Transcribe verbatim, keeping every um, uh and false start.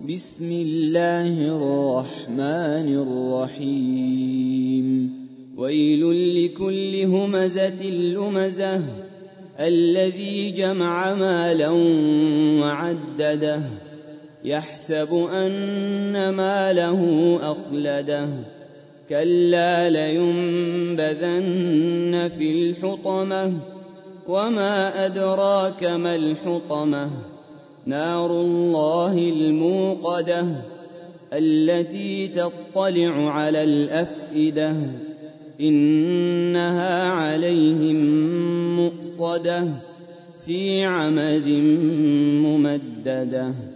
بسم الله الرحمن الرحيم ويل لكل همزة لمزة الذي جمع مالا وعدده يحسب أن ماله أخلده كلا لينبذن في الحطمة وما أدراك ما الحطمة نار الله الموقدة التي تطلع على الأفئدة إنها عليهم مؤصدة في عمد ممددة.